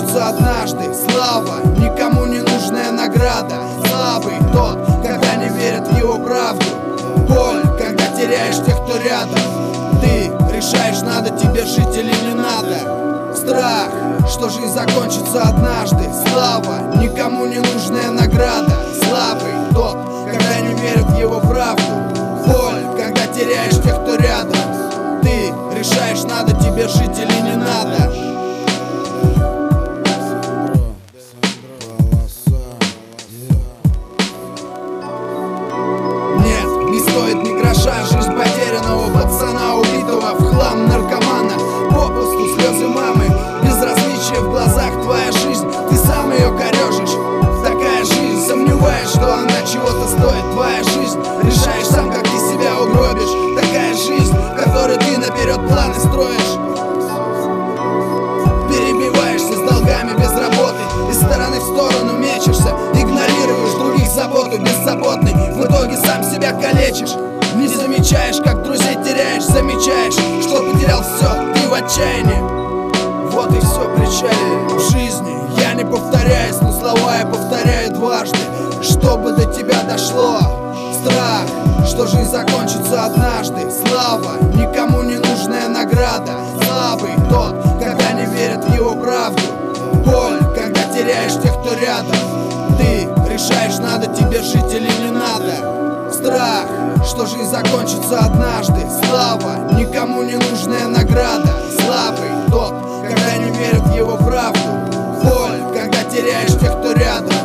закончится однажды. Слава, никому не нужная награда. Слабый тот, когда не верят в его правду. Боль, когда теряешь тех, кто рядом. Ты решаешь, надо тебе жить или не надо. Страх, что жизнь закончится однажды. Слава, никому не нужная награда. Слабый тот, когда не верят в его правду. Боль, когда теряешь тех, кто рядом. Ты решаешь, надо тебе жить или не надо. Нет, не стоит ни гроша жизнь потерянного пацана, убитого в хлам наркомана. Попусту слезы мамы, безразличие в глазах. Твоя жизнь, ты сам ее корежишь. Такая жизнь, сомневаюсь, что она чего-то стоит. Твоя жизнь, решаешь сам, как ты себя угробишь. Такая жизнь, в которой ты наперед планы строишь. Перебиваешься с долгами без работы, из стороны в сторону мечешься. Игнорируешь других заботу беззаботный, в итоге сам себя калечишь. Не замечаешь, как друзей теряешь, замечаешь, что потерял все, ты в отчаянии. Вот и все причалие в жизни. Я не повторяюсь, но слова я повторяю дважды, чтобы до тебя дошло. Страх, что жизнь закончится однажды. Слава, никому не нужная награда. Слабый тот, когда не верят в его правду. Боль, когда теряешь тех, кто рядом. Ты решаешь, надо тебе жить или не надо. Страх, что жизнь закончится однажды. Слава, никому не нужная награда. Слабый тот, когда не верят в его правду. Боль, когда теряешь тех, кто рядом.